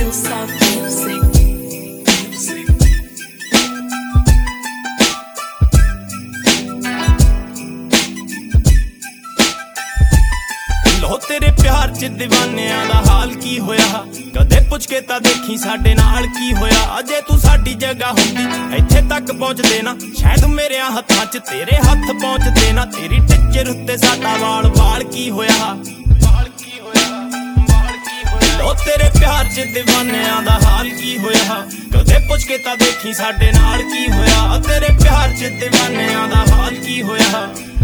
Real soft music. लो तेरे प्यार च दीवानियां दा हाल की होया कदे पुछ के तां देखी साडे नाल की होया अजे तू साडी जगह हुंदी इत्थे तक पहुंचदे ना शायद मेरे हत्थां च तेरे हत्थ पहुंचदे ना तेरी टिच्चर उत्ते साडा वाल वाल की होया लो तेरे प्यार च दीवानियां दा हाल की होया कदे पुछ के तां देखी साडे नाल की होया तेरे प्यार च दीवानियां दा हाल की होया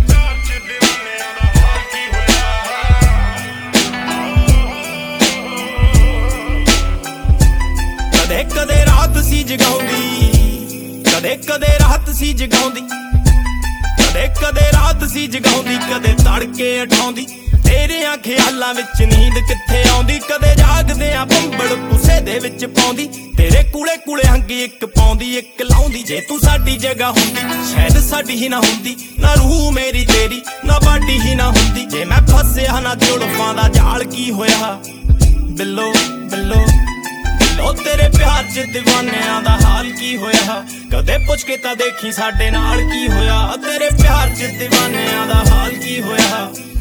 कदे कदे रात सी जगाउंदी कदे कदे रात सी जगाउंदी कदे कदे रात सी जगाउंदी कदे तड़के उठाउंदी तेरियां ख्यालां विच नींद कित्थे आउंदी कदे जागदे आ बंबड़ पुसे दे विच पाउंदी तेरे कूले कूले हंगी इक पाउंदी इक लाउंदी जे तू साडी जगह हुंदी शायद साडी ही ना हुंदी ना रूह मेरी तेरी ना बाडी ही ना हुंदी जे मैं फसिया ना जुल्फां दा जाल की होया बिल्लो बिल्लो लो तेरे प्यार च दीवानियां दा हाल की होया कदे पुछ के तां देखी साडे नाल की होया तेरे प्यार च दीवानियां दा हाल की होया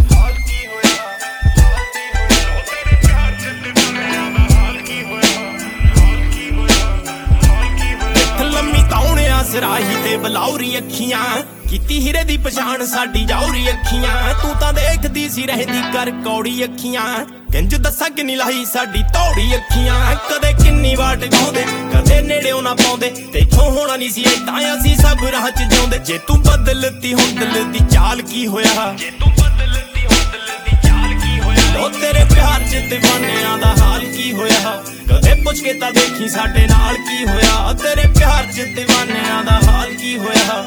लम्मी तौणिया सराही ते बलौरी अखियां कीती हीरे दी पछाण साडी जाउरी अखियां तू तां देखदी सी रहदी कर कौड़ी अखियां किंज दस्सां किन्नी लाही साडी तौड़ी अखियां कदे किन्नी वाट गाउंदे कदे नेड़ेओ ना पाउंदे तेथों होना नहीं सी इदां असीं सब राह च जाउंदे जे तू बदलती हुण दिल दी चाल की होया जे तू बदलती हुण दिल दी चाल की होया लो तेरे प्यार च दीवानियां दा हाल की होया कदे पुछ के तां देखी साडे नाल की होया तेरे प्यार च दीवानियां दा हाल की होया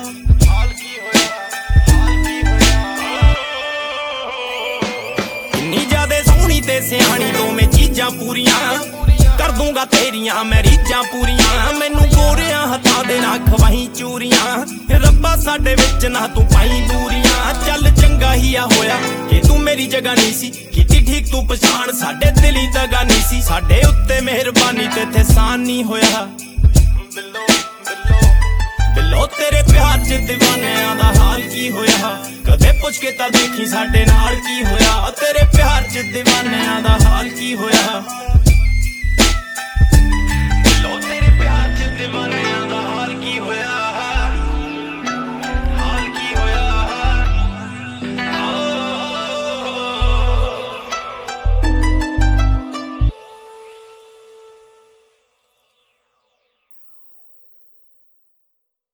किन्नी ज्यादा सोहनी ते सियाणी दोवें चीजां पूरियां कर दूंगा तेरियां मैं रीझां पूरियां मैनू गोरियां हत्थां दे ना खवाही चूरियां रब्बा साडे विच ना तू पाई दूरियां चल चंगा ही आ होया कि तू मेरी जगह नहीं सी कीती ठीक तू पछाण साडे दिली दगा नहीं सी साडे उत्ते मेहरबानी ते थे सान नहीं होया बिल्लो तेरे प्यार च दीवानियां दा हाल की होया कदे पुछ के तां देखी साडे नाल की होया तेरे प्यार च दीवानियां दा हाल की होया बिल्लो तेरे प्यार च दीवानियां